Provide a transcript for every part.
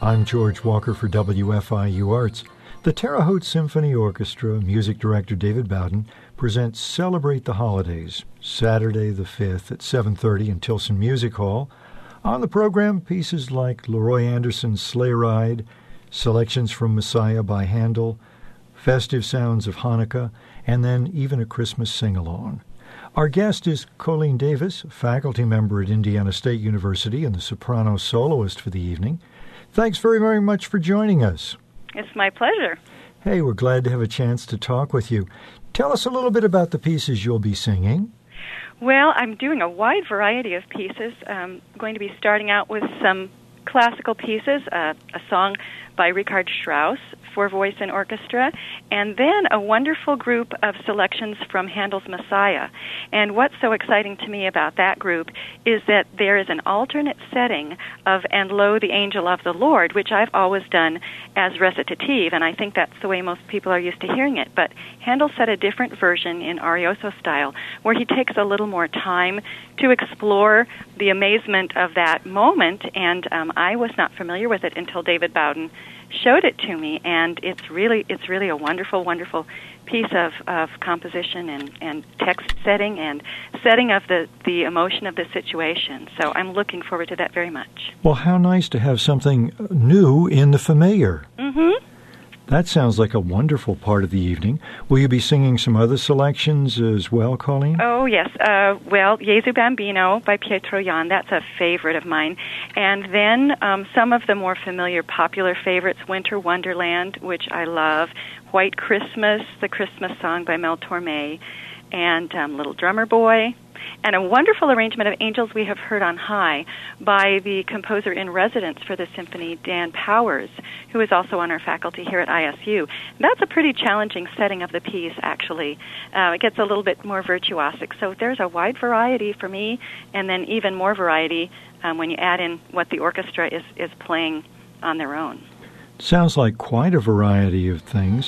I'm George Walker for WFIU Arts. The Terre Haute Symphony Orchestra, music director David Bowden, presents Celebrate the Holidays, Saturday the 5th at 7:30 in Tilson Music Hall. On the program, pieces like Leroy Anderson's Sleigh Ride, selections from Messiah by Handel, festive sounds of Hanukkah, and then even a Christmas sing-along. Our guest is Colleen Davis, a faculty member at Indiana State University and the soprano soloist for the evening. Thanks very, very much for joining us. It's my pleasure. Hey, we're glad to have a chance to talk with you. Tell us a little bit about the pieces you'll be singing. Well, I'm doing a wide variety of pieces. I'm going to be starting out with some classical pieces, a song by Richard Strauss for voice and orchestra, and then a wonderful group of selections from Handel's Messiah. And what's so exciting to me about that group is that there is an alternate setting of And Lo, the Angel of the Lord, which I've always done as recitative, and I think that's the way most people are used to hearing it. But Handel set a different version in Arioso style, where he takes a little more time to explore the amazement of that moment, and I was not familiar with it until David Bowden showed it to me, and it's really a wonderful piece of composition and text setting and setting of the emotion of the situation. So I'm looking forward to that very much. Well, how nice to have something new in the familiar. Mm-hmm. That sounds like a wonderful part of the evening. Will you be singing some other selections as well, Colleen? Oh, yes. Well, Gesù Bambino by Pietro Jan, that's a favorite of mine. And then some of the more familiar popular favorites, Winter Wonderland, which I love, White Christmas, the Christmas song by Mel Torme, and Little Drummer Boy, and a wonderful arrangement of Angels We Have Heard on High by the composer in residence for the symphony, Dan Powers, who is also on our faculty here at ISU. That's a pretty challenging setting of the piece, actually. It gets a little bit more virtuosic. So there's a wide variety for me, and then even more variety when you add in what the orchestra is playing on their own. Sounds like quite a variety of things.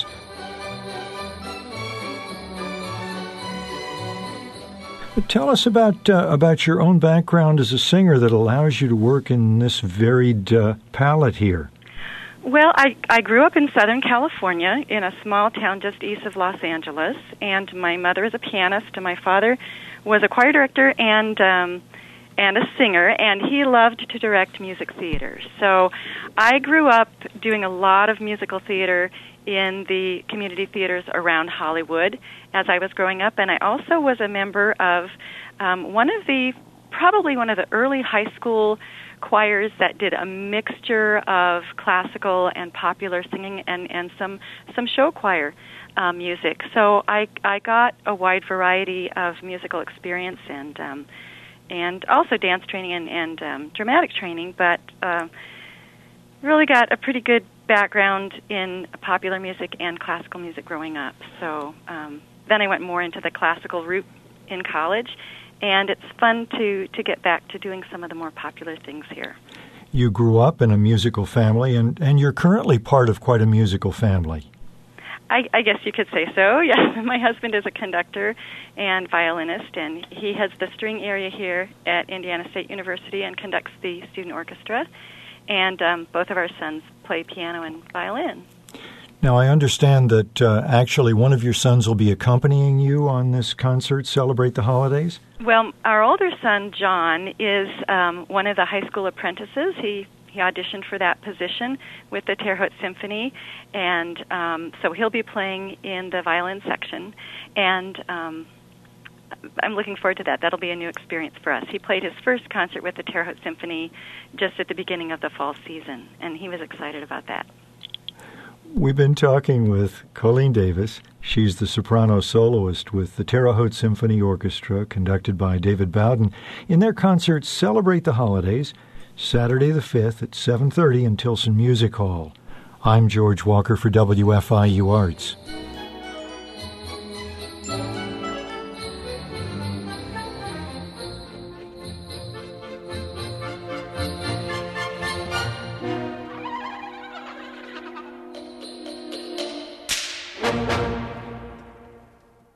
Tell us about your own background as a singer that allows you to work in this varied palette here. Well, I grew up in Southern California in a small town just east of Los Angeles, and my mother is a pianist, and my father was a choir director and a singer, and he loved to direct music theater. So I grew up doing a lot of musical theater in the community theaters around Hollywood as I was growing up, and I also was a member of probably one of the early high school choirs that did a mixture of classical and popular singing and some show choir music. So I got a wide variety of musical experience and also dance training and dramatic training, but really got a pretty good background in popular music and classical music growing up. So then I went more into the classical route in college, and it's fun to get back to doing some of the more popular things here. You grew up in a musical family, and you're currently part of quite a musical family. I guess you could say so, yes. My husband is a conductor and violinist, and he has the string area here at Indiana State University and conducts the student orchestra. And both of our sons play piano and violin. Now, I understand that actually one of your sons will be accompanying you on this concert, Celebrate the Holidays? Well, our older son, John, is one of the high school apprentices. He auditioned for that position with the Terre Haute Symphony, and so he'll be playing in the violin section. And I'm looking forward to that. That'll be a new experience for us. He played his first concert with the Terre Haute Symphony just at the beginning of the fall season, and he was excited about that. We've been talking with Colleen Davis. She's the soprano soloist with the Terre Haute Symphony Orchestra, conducted by David Bowden, in their concert Celebrate the Holidays, Saturday the 5th at 7:30 in Tilson Music Hall. I'm George Walker for WFIU Arts.